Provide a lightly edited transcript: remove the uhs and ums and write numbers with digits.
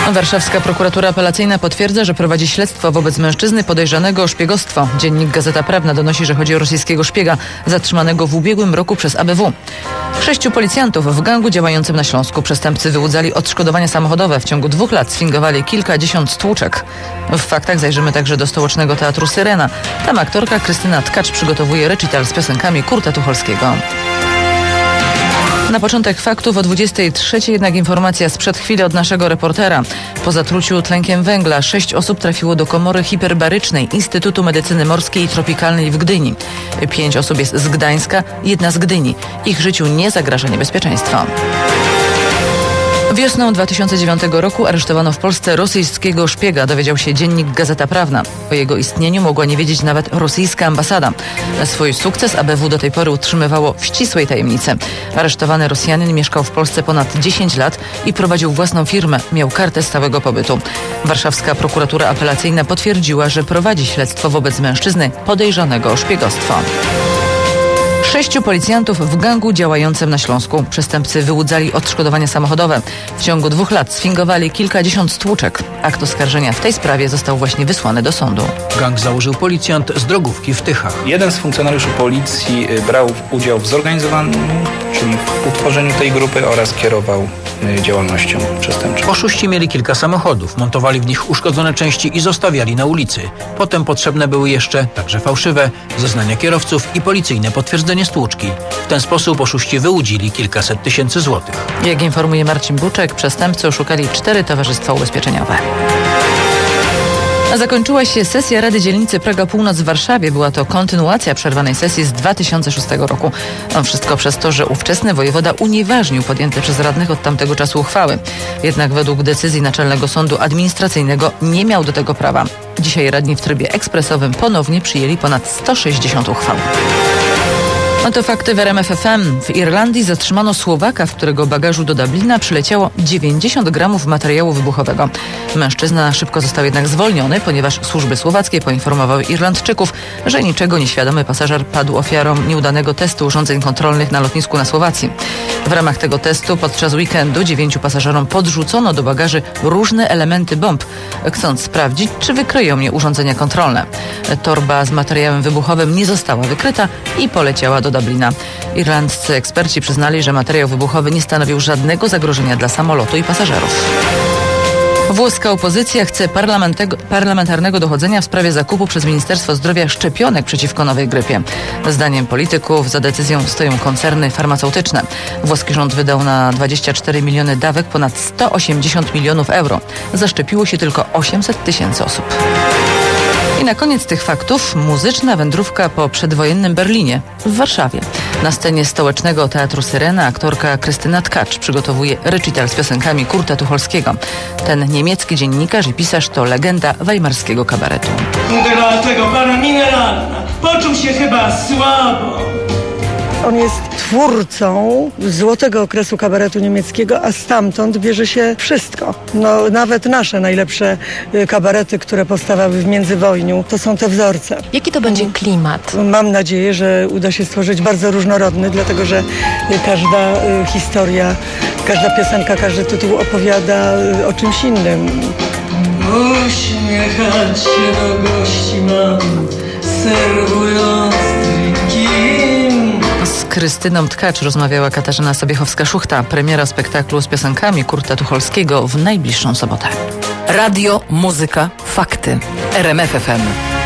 Warszawska prokuratura apelacyjna potwierdza, że prowadzi śledztwo wobec mężczyzny podejrzanego o szpiegostwo. Dziennik Gazeta Prawna donosi, że chodzi o rosyjskiego szpiega zatrzymanego w ubiegłym roku przez ABW. 6 policjantów w gangu działającym na Śląsku. Przestępcy wyłudzali odszkodowania samochodowe. W ciągu 2 lat sfingowali kilkadziesiąt stłuczek. W faktach zajrzymy także do stołecznego teatru Syrena. Tam aktorka Krystyna Tkacz przygotowuje recital z piosenkami Kurta Tucholskiego. Na początek faktów o 23:00 jednak informacja sprzed chwili od naszego reportera. Po zatruciu tlenkiem węgla 6 osób trafiło do komory hiperbarycznej Instytutu Medycyny Morskiej i Tropikalnej w Gdyni. 5 osób jest z Gdańska, 1 z Gdyni. Ich życiu nie zagraża niebezpieczeństwo. Wiosną 2009 roku aresztowano w Polsce rosyjskiego szpiega, dowiedział się dziennik Gazeta Prawna. O jego istnieniu mogła nie wiedzieć nawet rosyjska ambasada. Swój sukces ABW do tej pory utrzymywało w ścisłej tajemnicy. Aresztowany Rosjanin mieszkał w Polsce ponad 10 lat i prowadził własną firmę. Miał kartę stałego pobytu. Warszawska prokuratura apelacyjna potwierdziła, że prowadzi śledztwo wobec mężczyzny podejrzanego o szpiegostwo. 6 policjantów w gangu działającym na Śląsku. Przestępcy wyłudzali odszkodowania samochodowe. W ciągu 2 lat sfingowali kilkadziesiąt stłuczek. Akt oskarżenia w tej sprawie został właśnie wysłany do sądu. Gang założył policjant z drogówki w Tychach. Jeden z funkcjonariuszy policji brał udział w zorganizowaniu, czyli w utworzeniu tej grupy oraz kierował działalnością przestępczą. Oszuści mieli kilka samochodów, montowali w nich uszkodzone części i zostawiali na ulicy. Potem potrzebne były jeszcze, także fałszywe, zeznania kierowców i policyjne potwierdzenie stłuczki. W ten sposób oszuści wyłudzili kilkaset tysięcy złotych. Jak informuje Marcin Buczek, przestępcy oszukali 4 towarzystwa ubezpieczeniowe. Zakończyła się sesja Rady Dzielnicy Praga Północ w Warszawie. Była to kontynuacja przerwanej sesji z 2006 roku. Wszystko przez to, że ówczesny wojewoda unieważnił podjęte przez radnych od tamtego czasu uchwały. Jednak według decyzji Naczelnego Sądu Administracyjnego nie miał do tego prawa. Dzisiaj radni w trybie ekspresowym ponownie przyjęli ponad 160 uchwał. To fakty w RMF FM. W Irlandii zatrzymano Słowaka, w którego bagażu do Dublina przyleciało 90 gramów materiału wybuchowego. Mężczyzna szybko został jednak zwolniony, ponieważ służby słowackie poinformowały Irlandczyków, że niczego nieświadomy pasażer padł ofiarą nieudanego testu urządzeń kontrolnych na lotnisku na Słowacji. W ramach tego testu podczas weekendu 9 pasażerom podrzucono do bagaży różne elementy bomb, chcąc sprawdzić, czy wykryją je urządzenia kontrolne. Torba z materiałem wybuchowym nie została wykryta i poleciała do Dublina. Irlandzcy eksperci przyznali, że materiał wybuchowy nie stanowił żadnego zagrożenia dla samolotu i pasażerów. Włoska opozycja chce parlamentarnego dochodzenia w sprawie zakupu przez Ministerstwo Zdrowia szczepionek przeciwko nowej grypie. Zdaniem polityków za decyzją stoją koncerny farmaceutyczne. Włoski rząd wydał na 24 miliony dawek ponad 180 milionów euro. Zaszczepiło się tylko 800 tysięcy osób. I na koniec tych faktów muzyczna wędrówka po przedwojennym Berlinie, w Warszawie. Na scenie stołecznego teatru Syrena aktorka Krystyna Tkacz przygotowuje recital z piosenkami Kurta Tucholskiego. Ten niemiecki dziennikarz i pisarz to legenda weimarskiego kabaretu. Tego pana mineralna poczuł się chyba słabo. On jest twórcą złotego okresu kabaretu niemieckiego, a stamtąd bierze się wszystko. No, nawet nasze najlepsze kabarety, które powstawały w międzywojniu, to są te wzorce. Jaki to będzie klimat? Mam nadzieję, że uda się stworzyć bardzo różnorodny, dlatego że każda historia, każda piosenka, każdy tytuł opowiada o czymś innym. Uśmiechać się do gości mam, serwując drinki. Z Krystyną Tkacz rozmawiała Katarzyna Sobiechowska-Szuchta. Premiera spektaklu z piosenkami Kurta Tucholskiego w najbliższą sobotę. Radio, muzyka, fakty. RMF FM.